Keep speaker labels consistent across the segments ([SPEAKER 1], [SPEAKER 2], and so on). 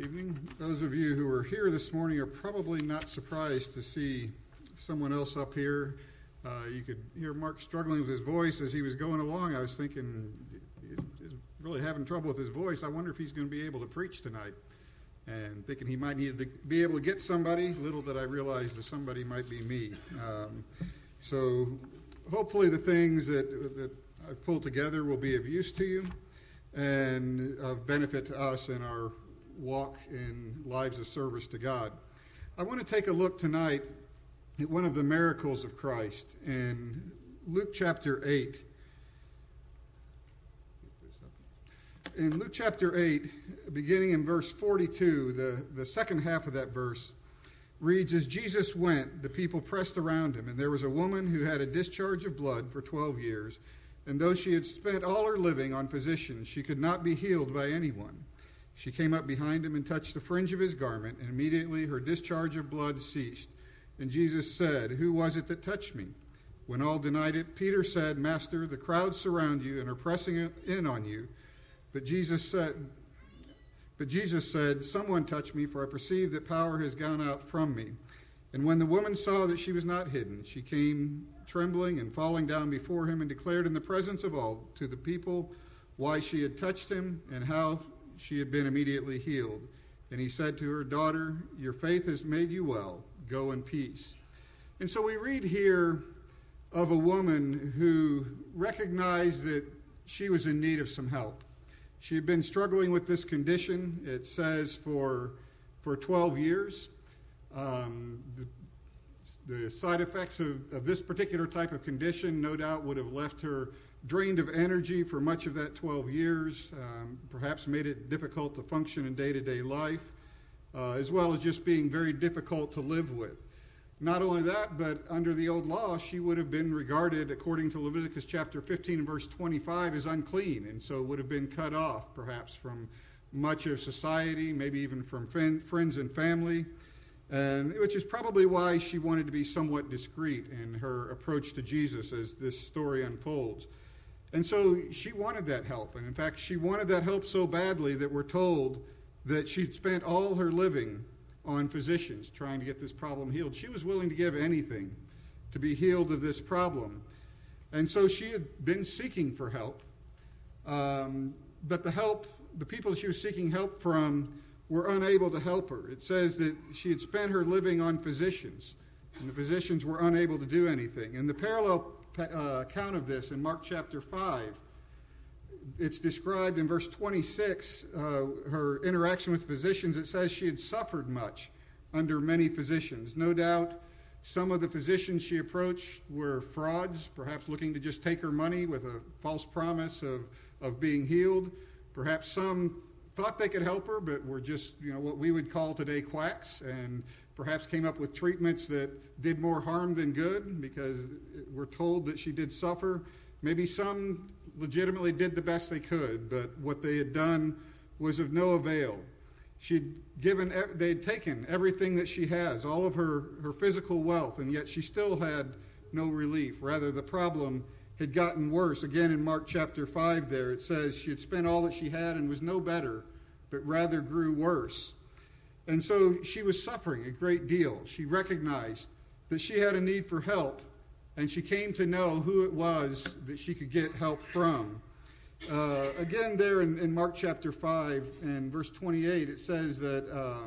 [SPEAKER 1] Evening. Those of you who are here this morning are probably not surprised to see someone else up here. You could hear Mark struggling with his voice as he was going along. I was thinking, he's really having trouble with his voice. I wonder if he's going to be able to preach tonight. And thinking he might need to be able to get somebody. Little did I realize that somebody might be me. So hopefully the things that I've pulled together will be of use to you and of benefit to us in our walk in lives of service to God. I want to take a look tonight at one of the miracles of Christ in Luke chapter 8. In Luke chapter 8, beginning in verse 42, the second half of that verse reads, "As Jesus went, the people pressed around him, and there was a woman who had a discharge of blood for 12 years, and though she had spent all her living on physicians, she could not be healed by anyone. She came up behind him and touched the fringe of his garment, and immediately her discharge of blood ceased. And Jesus said, 'Who was it that touched me?' When all denied it, Peter said, 'Master, the crowds surround you and are pressing in on you.' But Jesus said, 'Someone touched me, for I perceive that power has gone out from me.' And when the woman saw that she was not hidden, she came trembling and falling down before him and declared in the presence of all to the people why she had touched him and how she had been immediately healed. And he said to her, 'Daughter, your faith has made you well. Go in peace.'" And so we read here of a woman who recognized that she was in need of some help. She had been struggling with this condition, it says, for 12 years. The side effects of this particular type of condition no doubt would have left her drained of energy for much of that 12 years, perhaps made it difficult to function in day-to-day life, as well as just being very difficult to live with. Not only that, but under the old law, she would have been regarded, according to Leviticus chapter 15 and verse 25, as unclean, and so would have been cut off, perhaps, from much of society, maybe even from friends and family, and which is probably why she wanted to be somewhat discreet in her approach to Jesus as this story unfolds. And so she wanted that help, and in fact, she wanted that help so badly that we're told that she'd spent all her living on physicians trying to get this problem healed. She was willing to give anything to be healed of this problem. And so she had been seeking for help. But the people she was seeking help from were unable to help her. It says that she had spent her living on physicians, and the physicians were unable to do anything. And the parallel account of this in Mark chapter 5, it's described in verse 26, her interaction with physicians. It says she had suffered much under many physicians. No doubt some of the physicians she approached were frauds, perhaps looking to just take her money with a false promise of being healed. Perhaps some thought they could help her, but were just, what we would call today quacks, and perhaps came up with treatments that did more harm than good, because we're told that she did suffer. Maybe some legitimately did the best they could, but what they had done was of no avail. They had taken everything that she has, all of her physical wealth, and yet she still had no relief. Rather, the problem had gotten worse. Again, in Mark chapter 5 there, it says she had spent all that she had and was no better, but rather grew worse. And so she was suffering a great deal. She recognized that she had a need for help, and she came to know who it was that she could get help from. Again, there in Mark chapter 5 and verse 28, it says that,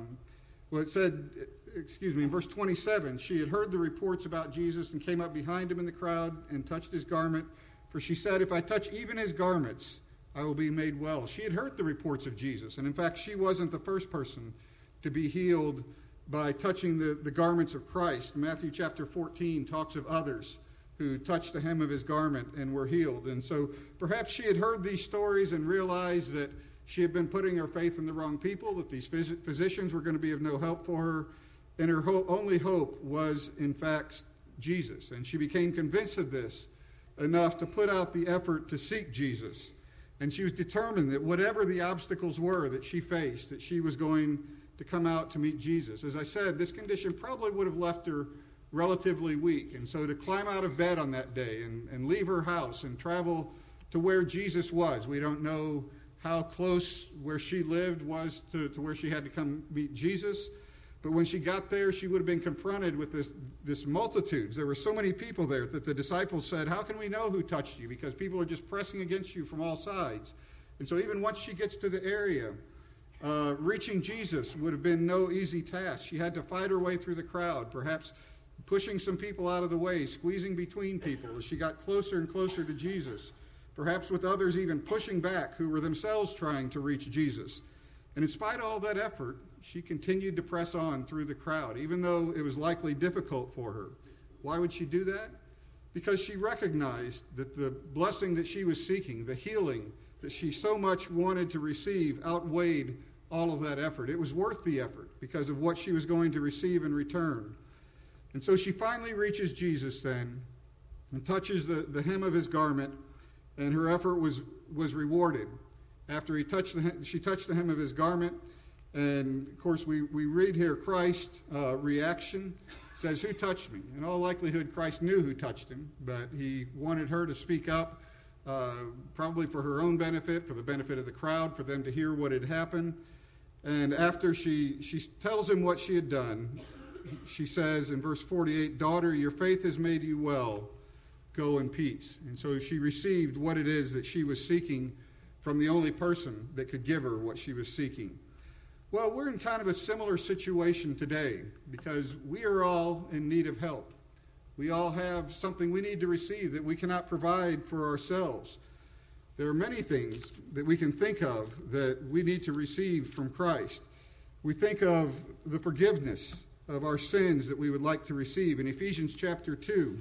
[SPEAKER 1] in verse 27, she had heard the reports about Jesus and came up behind him in the crowd and touched his garment. For she said, "If I touch even his garments, I will be made well." She had heard the reports of Jesus, and in fact, she wasn't the first person to be healed by touching the garments of Christ. Matthew chapter 14 talks of others who touched the hem of his garment and were healed. And so perhaps she had heard these stories and realized that she had been putting her faith in the wrong people, that these physicians were going to be of no help for her, and her only hope was, in fact, Jesus. And she became convinced of this enough to put out the effort to seek Jesus. And she was determined that whatever the obstacles were that she faced, that she was going to come out to meet Jesus. As I said, this condition probably would have left her relatively weak. And so to climb out of bed on that day and leave her house and travel to where Jesus was, we don't know how close where she lived was to where she had to come meet Jesus. But when she got there, she would have been confronted with this multitudes. There were so many people there that the disciples said, how can we know who touched you? Because people are just pressing against you from all sides. And so even once she gets to the area, reaching Jesus would have been no easy task. She had to fight her way through the crowd, perhaps pushing some people out of the way, squeezing between people as she got closer and closer to Jesus, perhaps with others even pushing back who were themselves trying to reach Jesus. And in spite of all that effort, she continued to press on through the crowd, even though it was likely difficult for her. Why would she do that? Because she recognized that the blessing that she was seeking, the healing that she so much wanted to receive, outweighed all of that effort. It was worth the effort because of what she was going to receive in return. And so she finally reaches Jesus then and touches the hem of his garment, and her effort was rewarded. After she touched the hem of his garment, and of course we read here Christ's reaction. Says, who touched me? In all likelihood, Christ knew who touched him, but he wanted her to speak up, probably for her own benefit, for the benefit of the crowd, for them to hear what had happened. And after she tells him what she had done, she says in verse 48, daughter, your faith has made you well. Go in peace. And so she received what it is that she was seeking from the only person that could give her what she was seeking. Well, we're in kind of a similar situation today because we are all in need of help. We all have something we need to receive that we cannot provide for ourselves. There are many things that we can think of that we need to receive from Christ. We think of the forgiveness of our sins that we would like to receive. In Ephesians chapter 2,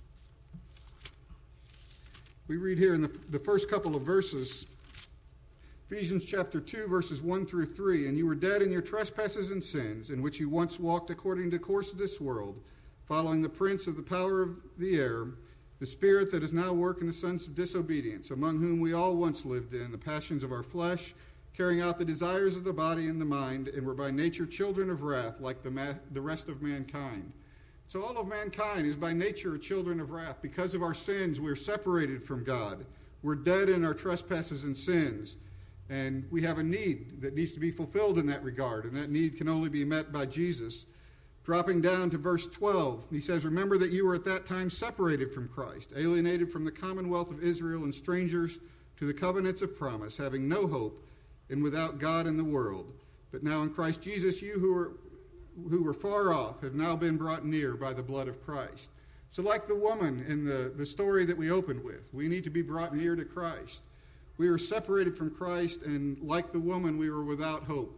[SPEAKER 1] we read here in the first couple of verses, Ephesians chapter 2, verses 1 through 3, and you were dead in your trespasses and sins, in which you once walked according to the course of this world, following the prince of the power of the air, the spirit that is now working the sons of disobedience, among whom we all once lived in the passions of our flesh, carrying out the desires of the body and the mind, and were by nature children of wrath, like the rest of mankind. So all of mankind is by nature children of wrath. Because of our sins, we're separated from God. We're dead in our trespasses and sins. And we have a need that needs to be fulfilled in that regard, and that need can only be met by Jesus. Dropping down to verse 12, he says, remember that you were at that time separated from Christ, alienated from the commonwealth of Israel and strangers to the covenants of promise, having no hope and without God in the world. But now in Christ Jesus, you who were far off have now been brought near by the blood of Christ. So like the woman in the story that we opened with, we need to be brought near to Christ. We are separated from Christ, and like the woman, we are without hope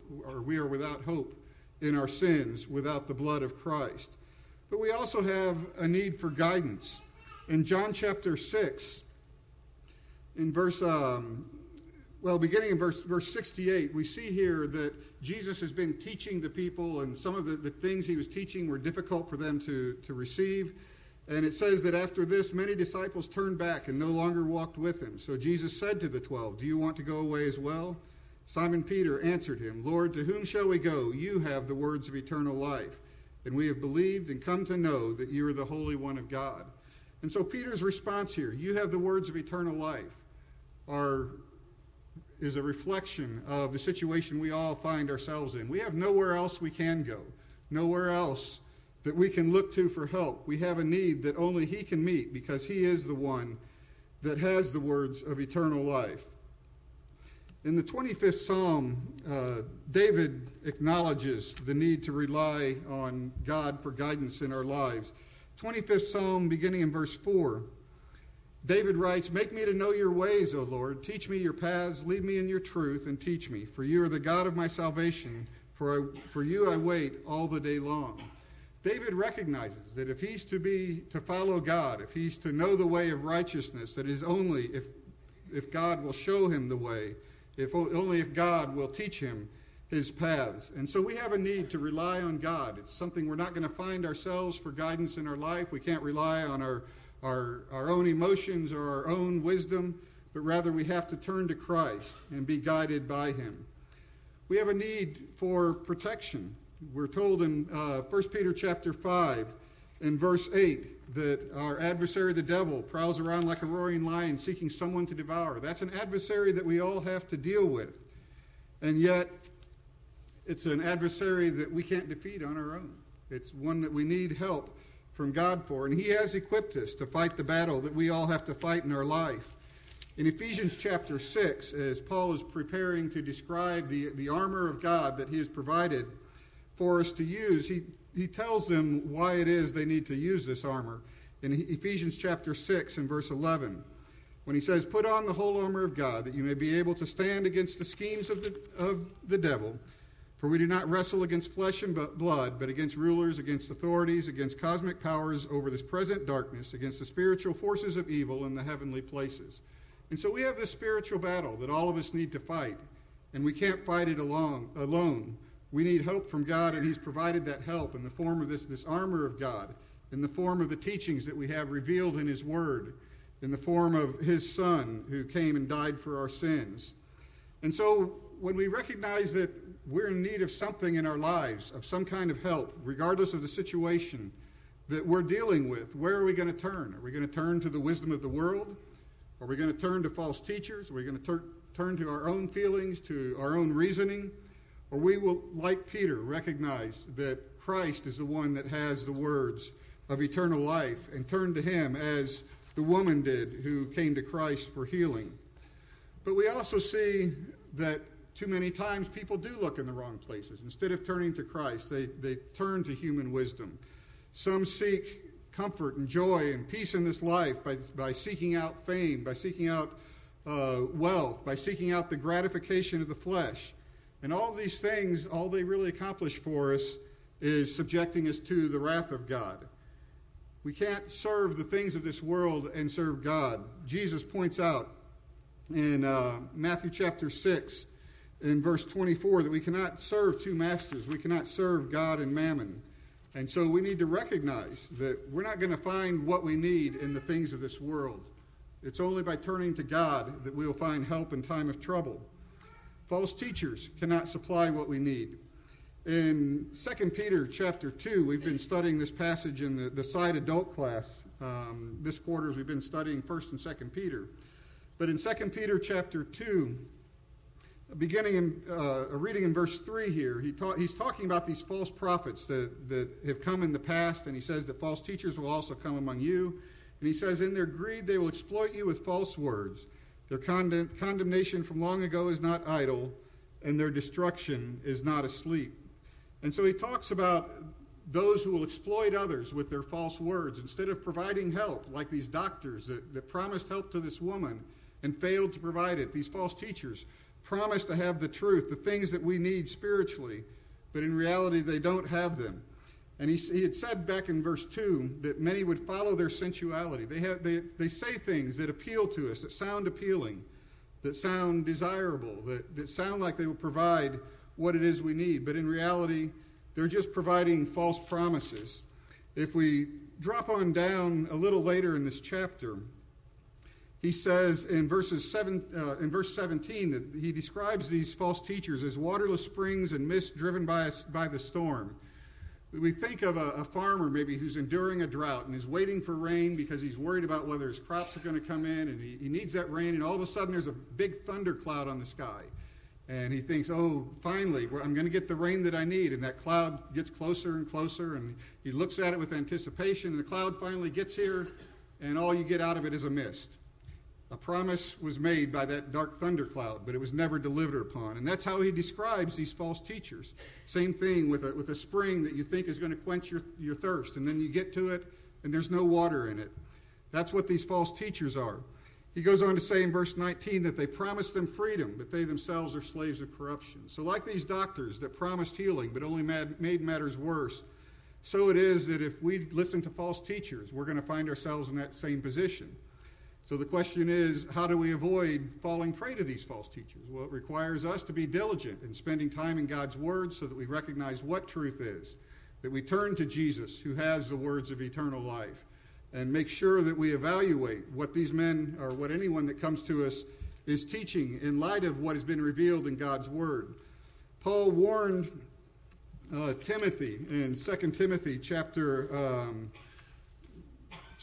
[SPEAKER 1] in our sins without the blood of Christ. But we also have a need for guidance. In John chapter 6, in beginning in verse 68, we see here that Jesus has been teaching the people, and some of the things he was teaching were difficult for them to receive. And it says that after this, many disciples turned back and no longer walked with him. So Jesus said to the 12, do you want to go away as well? Simon Peter answered him, Lord, to whom shall we go? You have the words of eternal life. And we have believed and come to know that you are the Holy One of God. And so Peter's response here, you have the words of eternal life, is a reflection of the situation we all find ourselves in. We have nowhere else we can go, nowhere else that we can look to for help. We have a need that only he can meet because he is the one that has the words of eternal life. In the 25th Psalm, David acknowledges the need to rely on God for guidance in our lives. 25th Psalm, beginning in verse 4, David writes, make me to know your ways, O Lord. Teach me your paths. Lead me in your truth and teach me. For you are the God of my salvation. For you I wait all the day long. David recognizes that if he's to follow God, if he's to know the way of righteousness, that is only if God will show him the way, only if God will teach him his paths. And so we have a need to rely on God. It's something we're not going to find ourselves for guidance in our life. We can't rely on our own emotions or our own wisdom, but rather we have to turn to Christ and be guided by him. We have a need for protection. We're told in 1 Peter chapter 5 in verse 8 that our adversary, the devil, prowls around like a roaring lion seeking someone to devour. That's an adversary that we all have to deal with. And yet, it's an adversary that we can't defeat on our own. It's one that we need help from God for. And he has equipped us to fight the battle that we all have to fight in our life. In Ephesians chapter 6, as Paul is preparing to describe the armor of God that he has provided for us to use, he tells them why it is they need to use this armor. In Ephesians chapter 6 and verse 11, when he says, "Put on the whole armor of God, that you may be able to stand against the schemes of the devil. For we do not wrestle against flesh and blood, but against rulers, against authorities, against cosmic powers over this present darkness, against the spiritual forces of evil in the heavenly places." And so we have this spiritual battle that all of us need to fight, and we can't fight it alone. We need help from God, and he's provided that help in the form of this armor of God, in the form of the teachings that we have revealed in his word, in the form of his Son who came and died for our sins. And so when we recognize that we're in need of something in our lives, of some kind of help, regardless of the situation that we're dealing with, where are we going to turn? Are we going to turn to the wisdom of the world? Are we going to turn to false teachers? Are we going to turn to our own feelings, to our own reasoning? Or we will, like Peter, recognize that Christ is the one that has the words of eternal life and turn to him as the woman did who came to Christ for healing. But we also see that too many times people do look in the wrong places. Instead of turning to Christ, they turn to human wisdom. Some seek comfort and joy and peace in this life by seeking out fame, by seeking out wealth, by seeking out the gratification of the flesh. And all these things, all they really accomplish for us is subjecting us to the wrath of God. We can't serve the things of this world and serve God. Jesus points out in Matthew chapter 6, in verse 24, that we cannot serve two masters. We cannot serve God and mammon. And so we need to recognize that we're not going to find what we need in the things of this world. It's only by turning to God that we will find help in time of trouble. False teachers cannot supply what we need. In 2 Peter chapter 2, we've been studying this passage in the Side adult class. This quarter, we've been studying 1st and 2 Peter. But in 2 Peter chapter 2, beginning in reading in verse 3 here, he's talking about these false prophets that have come in the past, and he says that false teachers will also come among you. And he says, in their greed they will exploit you with false words. Their condemnation from long ago is not idle, and their destruction is not asleep. And so he talks about those who will exploit others with their false words. Instead of providing help, like these doctors that promised help to this woman and failed to provide it, these false teachers promise to have the truth, the things that we need spiritually, but in reality they don't have them. And he had said back in verse 2 that many would follow their sensuality. They say things that appeal to us, that sound appealing, that sound desirable, that sound like they will provide what it is we need. But in reality, they're just providing false promises. If we drop on down a little later in this chapter, he says in verse 17 that he describes these false teachers as waterless springs and mist driven by the storm. We think of a farmer maybe who's enduring a drought and is waiting for rain because he's worried about whether his crops are going to come in, and he needs that rain, and all of a sudden there's a big thundercloud on the sky. And he thinks, oh, finally, I'm going to get the rain that I need. And that cloud gets closer and closer, and he looks at it with anticipation, and the cloud finally gets here, and all you get out of it is a mist. A promise was made by that dark thundercloud, but it was never delivered upon. And that's how he describes these false teachers. Same thing with a spring that you think is going to quench your thirst, and then you get to it, and there's no water in it. That's what these false teachers are. He goes on to say in verse 19 that they promised them freedom, but they themselves are slaves of corruption. So like these doctors that promised healing, but only made matters worse, so it is that if we listen to false teachers, we're going to find ourselves in that same position. So the question is, how do we avoid falling prey to these false teachers? Well, it requires us to be diligent in spending time in God's Word so that we recognize what truth is, that we turn to Jesus, who has the words of eternal life, and make sure that we evaluate what these men or what anyone that comes to us is teaching in light of what has been revealed in God's Word. Paul warned Timothy in 2 Timothy chapter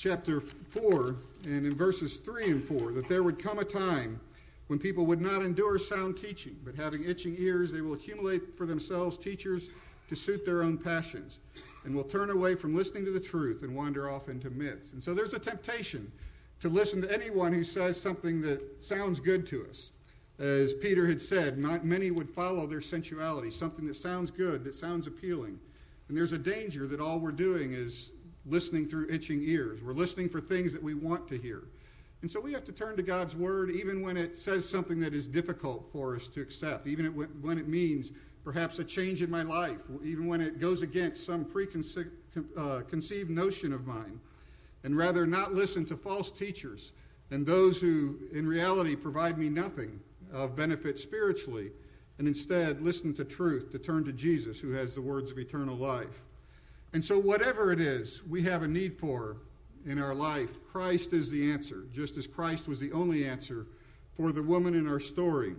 [SPEAKER 1] chapter 4, and in verses 3 and 4, that there would come a time when people would not endure sound teaching, but having itching ears, they will accumulate for themselves teachers to suit their own passions, and will turn away from listening to the truth and wander off into myths. And so there's a temptation to listen to anyone who says something that sounds good to us. As Peter had said, many would follow their sensuality, something that sounds good, that sounds appealing. And there's a danger that all we're doing is listening through itching ears. We're listening for things that we want to hear. And so we have to turn to God's word even when it says something that is difficult for us to accept, even when it means perhaps a change in my life, even when it goes against some preconceived notion of mine, and rather not listen to false teachers and those who in reality provide me nothing of benefit spiritually, and instead listen to truth, to turn to Jesus who has the words of eternal life. And so whatever it is we have a need for in our life, Christ is the answer, just as Christ was the only answer for the woman in our story.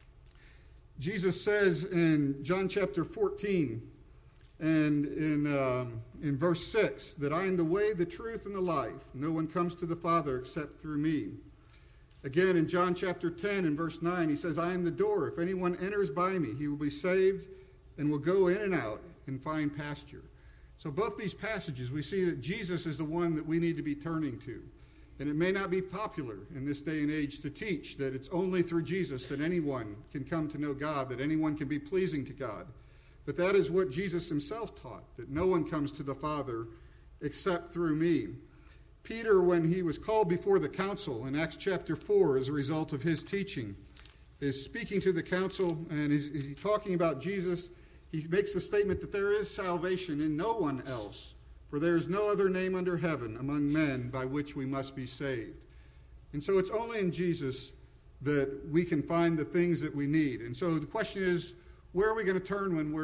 [SPEAKER 1] Jesus says in John chapter 14 and in verse 6 that I am the way, the truth, and the life. No one comes to the Father except through me. Again, in John chapter 10 and verse 9, he says, I am the door. If anyone enters by me, he will be saved and will go in and out and find pasture. So both these passages, we see that Jesus is the one that we need to be turning to. And it may not be popular in this day and age to teach that it's only through Jesus that anyone can come to know God, that anyone can be pleasing to God. But that is what Jesus himself taught, that no one comes to the Father except through me. Peter, when he was called before the council in Acts chapter 4 as a result of his teaching, is speaking to the council and he's talking about Jesus. He makes the statement that there is salvation in no one else, for there is no other name under heaven among men by which we must be saved. And so it's only in Jesus that we can find the things that we need. And so the question is, where are we going to turn when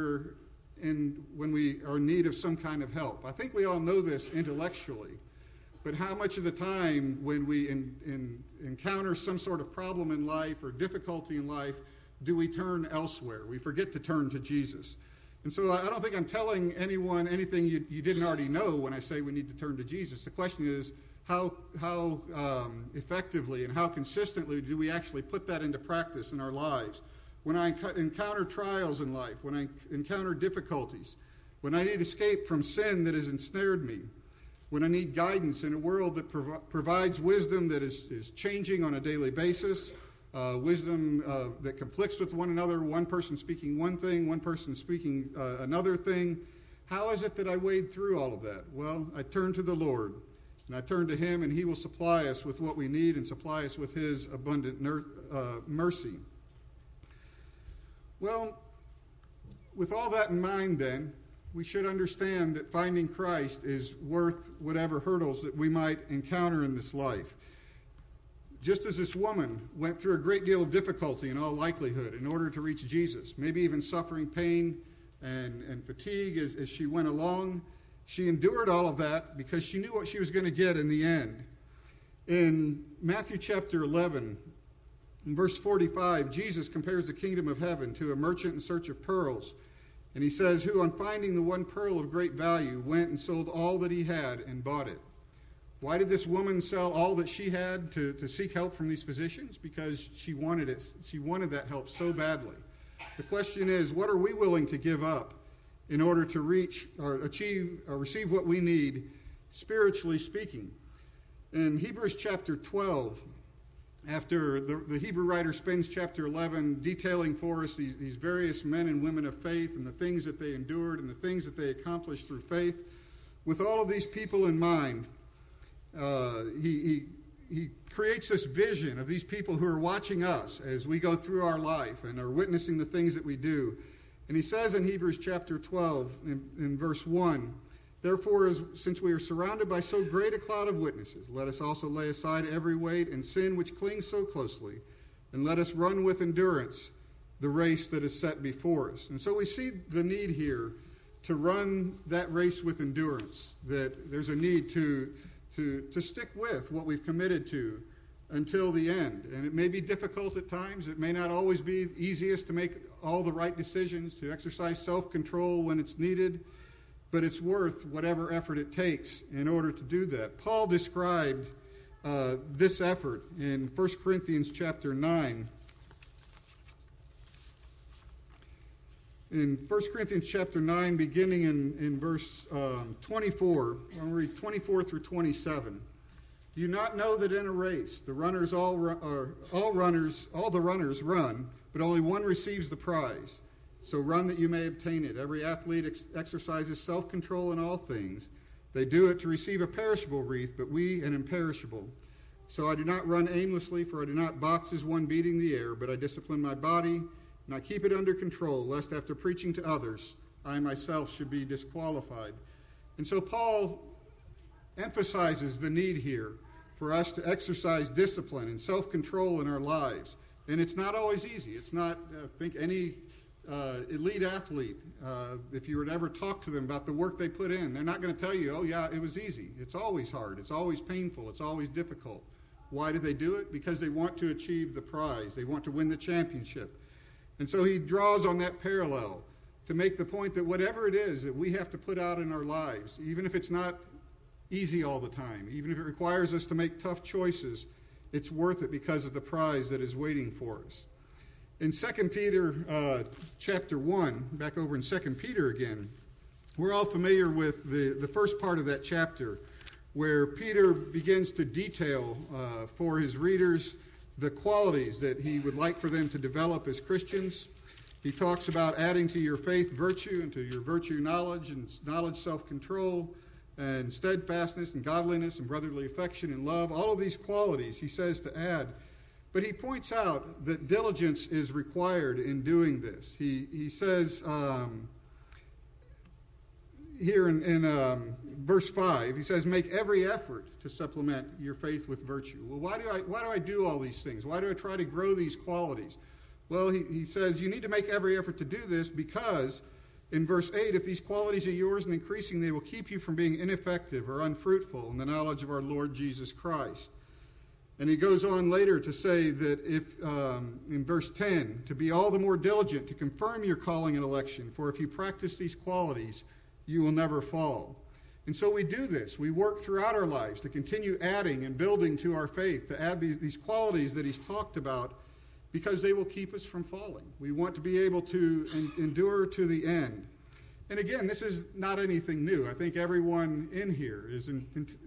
[SPEAKER 1] we are in need of some kind of help? I think we all know this intellectually, but how much of the time when we encounter some sort of problem in life or difficulty in life do we turn elsewhere? We forget to turn to Jesus. And so I don't think I'm telling anyone anything you didn't already know when I say we need to turn to Jesus. The question is, how effectively and how consistently do we actually put that into practice in our lives? When I encounter trials in life, when I encounter difficulties, when I need escape from sin that has ensnared me, when I need guidance in a world that provides wisdom that is changing on a daily basis, wisdom that conflicts with one another, one person speaking one thing, one person speaking another thing. How is it that I wade through all of that? Well, I turn to the Lord, and I turn to him, and he will supply us with what we need and supply us with his abundant mercy. Well, with all that in mind then, we should understand that finding Christ is worth whatever hurdles that we might encounter in this life. Just as this woman went through a great deal of difficulty in all likelihood in order to reach Jesus, maybe even suffering pain and fatigue as she went along, she endured all of that because she knew what she was going to get in the end. In Matthew chapter 11, in verse 45, Jesus compares the kingdom of heaven to a merchant in search of pearls. And he says, who on finding the one pearl of great value went and sold all that he had and bought it. Why did this woman sell all that she had to seek help from these physicians? Because she wanted it. She wanted that help so badly. The question is, what are we willing to give up in order to reach or achieve or receive what we need, spiritually speaking? In Hebrews chapter 12, after the Hebrew writer spends chapter 11 detailing for us these various men and women of faith and the things that they endured and the things that they accomplished through faith, with all of these people in mind, he creates this vision of these people who are watching us as we go through our life and are witnessing the things that we do. And he says in Hebrews chapter 12, in verse 1, therefore, since we are surrounded by so great a cloud of witnesses, let us also lay aside every weight and sin which clings so closely, and let us run with endurance the race that is set before us. And so we see the need here to run that race with endurance, that there's a need to stick with what we've committed to until the end. And it may be difficult at times. It may not always be easiest to make all the right decisions, to exercise self-control when it's needed. but it's worth whatever effort it takes in order to do that. Paul described this effort in 1 Corinthians chapter 9. In 1 Corinthians chapter 9, beginning in verse 24, I'm going to read 24 through 27. Do you not know that in a race the runners all the runners run, but only one receives the prize? So run that you may obtain it. Every athlete exercises self-control in all things. They do it to receive a perishable wreath, but we an imperishable. So I do not run aimlessly, for I do not box as one beating the air, but I discipline my body, and I keep it under control, lest after preaching to others, I myself should be disqualified. And so Paul emphasizes the need here for us to exercise discipline and self-control in our lives. And it's not always easy. It's not, I think any elite athlete, if you were to ever talk to them about the work they put in, they're not going to tell you, oh yeah, it was easy. It's always hard. It's always painful. It's always difficult. Why do they do it? Because they want to achieve the prize. They want to win the championship. And so he draws on that parallel to make the point that whatever it is that we have to put out in our lives, even if it's not easy all the time, even if it requires us to make tough choices, it's worth it because of the prize that is waiting for us. In 2 Peter chapter 1, back over in 2 Peter again, we're all familiar with the first part of that chapter where Peter begins to detail for his readers the qualities that he would like for them to develop as Christians. He talks about adding to your faith virtue, and to your virtue knowledge, and knowledge self-control, and steadfastness, and godliness, and brotherly affection, and love. All of these qualities he says to add. But he points out that diligence is required in doing this. He says here in verse 5, he says, make every effort to supplement your faith with virtue. Well, why do I do all these things? Why do I try to grow these qualities? Well, he says you need to make every effort to do this because, in verse 8, if these qualities are yours and increasing, they will keep you from being ineffective or unfruitful in the knowledge of our Lord Jesus Christ. And he goes on later to say that if, in verse 10, to be all the more diligent to confirm your calling and election, for if you practice these qualities, you will never fall. And so we do this. We work throughout our lives to continue adding and building to our faith, to add these qualities that he's talked about, because they will keep us from falling. We want to be able to endure to the end. And again, this is not anything new. I think everyone in here is in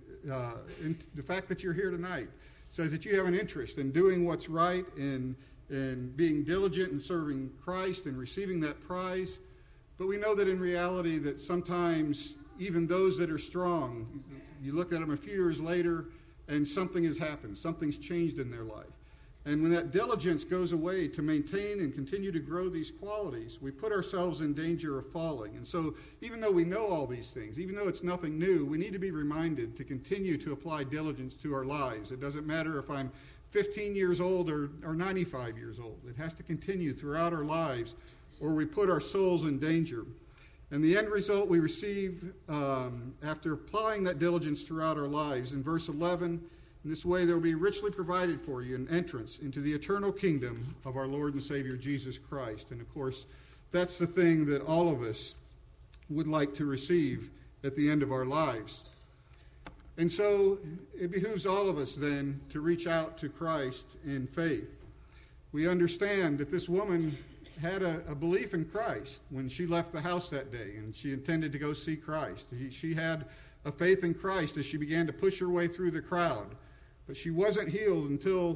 [SPEAKER 1] the fact that you're here tonight says that you have an interest in doing what's right, in being diligent in serving Christ and receiving that prize. But we know that in reality that sometimes even those that are strong, you look at them a few years later and something has happened. Something's changed in their life. And when that diligence goes away to maintain and continue to grow these qualities, we put ourselves in danger of falling. And so even though we know all these things, even though it's nothing new, we need to be reminded to continue to apply diligence to our lives. It doesn't matter if I'm 15 years old or 95 years old. It has to continue throughout our lives, or we put our souls in danger. And the end result we receive after applying that diligence throughout our lives, in verse 11, in this way there will be richly provided for you an entrance into the eternal kingdom of our Lord and Savior Jesus Christ. And of course, that's the thing that all of us would like to receive at the end of our lives. And so it behooves all of us then to reach out to Christ in faith. We understand that this woman had a belief in Christ when she left the house that day and she intended to go see Christ. She had a faith in Christ as she began to push her way through the crowd. But she wasn't healed until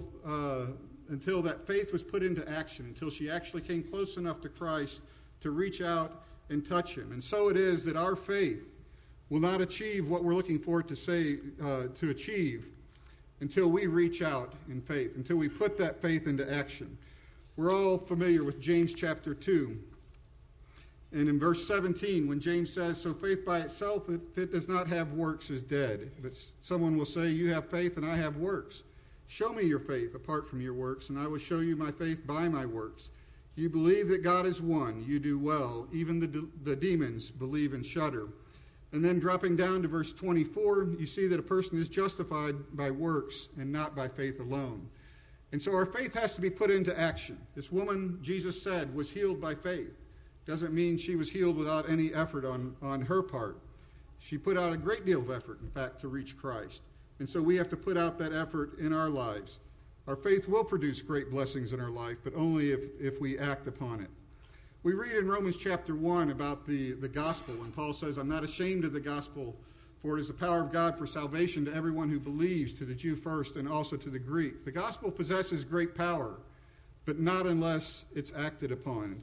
[SPEAKER 1] that faith was put into action, until she actually came close enough to Christ to reach out and touch him. And so it is that our faith will not achieve what we're looking for it to achieve until we reach out in faith, until we put that faith into action. We're all familiar with James chapter 2. And in verse 17, when James says, so faith by itself, if it does not have works, is dead. But someone will say, you have faith and I have works. Show me your faith apart from your works, and I will show you my faith by my works. You believe that God is one. You do well. Even the demons believe and shudder. And then dropping down to verse 24, you see that a person is justified by works and not by faith alone. And so our faith has to be put into action. This woman, Jesus said, was healed by faith. Doesn't mean she was healed without any effort on her part. She put out a great deal of effort, in fact, to reach Christ. And so we have to put out that effort in our lives. Our faith will produce great blessings in our life, but only if we act upon it. We read in Romans chapter 1 about the gospel, and Paul says, I'm not ashamed of the gospel, for it is the power of God for salvation to everyone who believes, to the Jew first and also to the Greek. The gospel possesses great power, but not unless it's acted upon.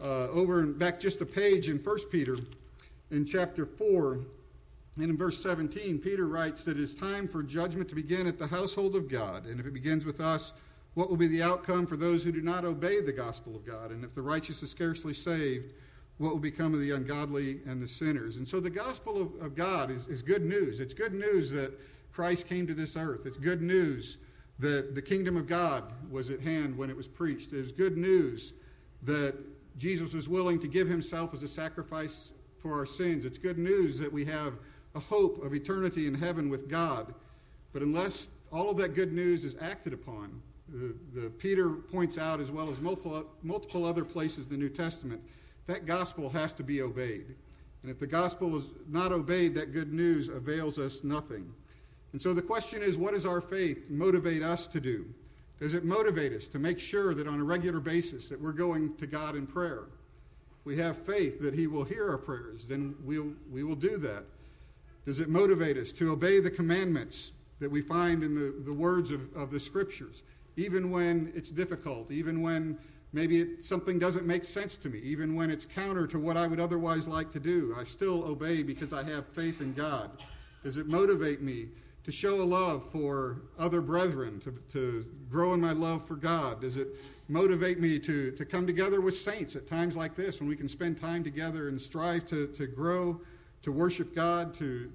[SPEAKER 1] Back just a page in 1 Peter, in chapter 4, and in verse 17, Peter writes that it is time for judgment to begin at the household of God. And if it begins with us, what will be the outcome for those who do not obey the gospel of God? And if the righteous is scarcely saved, what will become of the ungodly and the sinners? And so the gospel of God is good news. It's good news that Christ came to this earth. It's good news that the kingdom of God was at hand when it was preached. It's good news that Jesus was willing to give himself as a sacrifice for our sins. It's good news that we have a hope of eternity in heaven with God. But unless all of that good news is acted upon, Peter points out, as well as multiple other places in the New Testament, that gospel has to be obeyed. And if the gospel is not obeyed, that good news avails us nothing. And so the question is, what does our faith motivate us to do? Does it motivate us to make sure that on a regular basis that we're going to God in prayer? If we have faith that he will hear our prayers, then we will do that. Does it motivate us to obey the commandments that we find in the words of the Scriptures, even when it's difficult, even when maybe something doesn't make sense to me, even when it's counter to what I would otherwise like to do? I still obey because I have faith in God. Does it motivate me to show a love for other brethren, to grow in my love for God? Does it motivate me to come together with saints at times like this, when we can spend time together and strive to grow, to worship God, to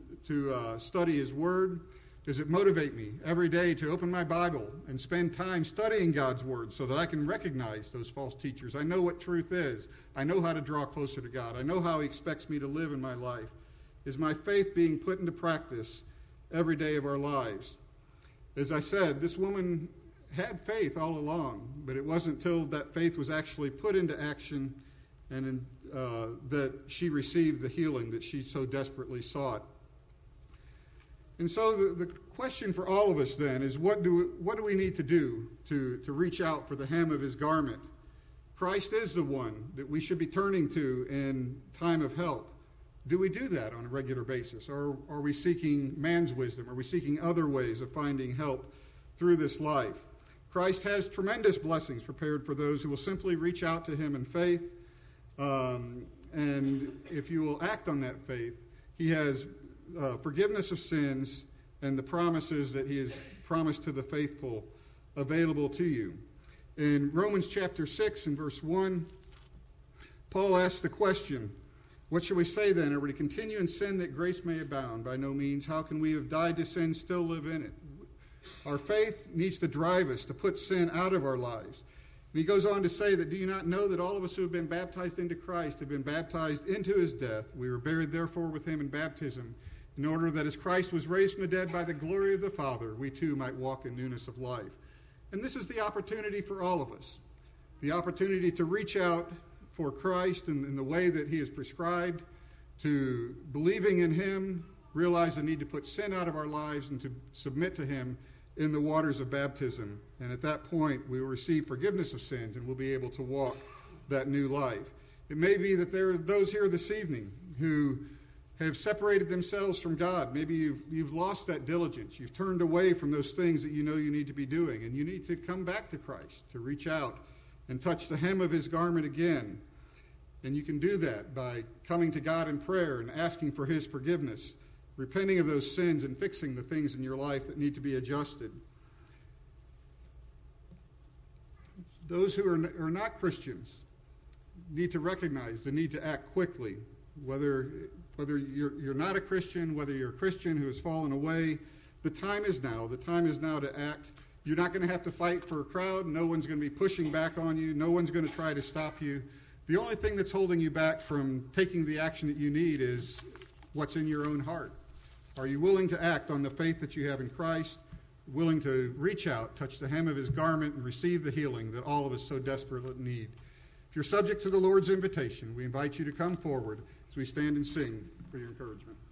[SPEAKER 1] study his word? Does it motivate me every day to open my Bible and spend time studying God's word so that I can recognize those false teachers? I know what truth is. I know how to draw closer to God. I know how he expects me to live in my life. Is my faith being put into practice every day of our lives? As I said, this woman had faith all along, but it wasn't until that faith was actually put into action and that she received the healing that she so desperately sought. And so the question for all of us then is, what do we need to do to reach out for the hem of his garment? Christ is the one that we should be turning to in time of help. Do we do that on a regular basis? Or are we seeking man's wisdom? Are we seeking other ways of finding help through this life? Christ has tremendous blessings prepared for those who will simply reach out to him in faith. And if you will act on that faith, he has forgiveness of sins and the promises that he has promised to the faithful available to you. In Romans chapter 6 and verse 1, Paul asks the question, what shall we say then? Are we to continue in sin that grace may abound? By no means. How can we who have died to sin still live in it? Our faith needs to drive us to put sin out of our lives. And he goes on to say that, do you not know that all of us who have been baptized into Christ have been baptized into his death? We were buried therefore with him in baptism, in order that as Christ was raised from the dead by the glory of the Father, we too might walk in newness of life. And this is the opportunity for all of us, the opportunity to reach out for Christ in the way that he has prescribed, to believing in him, realize the need to put sin out of our lives and to submit to him in the waters of baptism. And at that point, we will receive forgiveness of sins and we'll be able to walk that new life. It may be that there are those here this evening who have separated themselves from God. Maybe you've lost that diligence. You've turned away from those things that you know you need to be doing, and you need to come back to Christ, to reach out and touch the hem of his garment again. And you can do that by coming to God in prayer and asking for his forgiveness, repenting of those sins and fixing the things in your life that need to be adjusted. Those who are not Christians need to recognize the need to act quickly, whether you're not a Christian, whether you're a Christian who has fallen away. The time is now. The time is now to act. You're not going to have to fight for a crowd. No one's going to be pushing back on you. No one's going to try to stop you. The only thing that's holding you back from taking the action that you need is what's in your own heart. Are you willing to act on the faith that you have in Christ, willing to reach out, touch the hem of his garment, and receive the healing that all of us so desperately need? If you're subject to the Lord's invitation, we invite you to come forward as we stand and sing for your encouragement.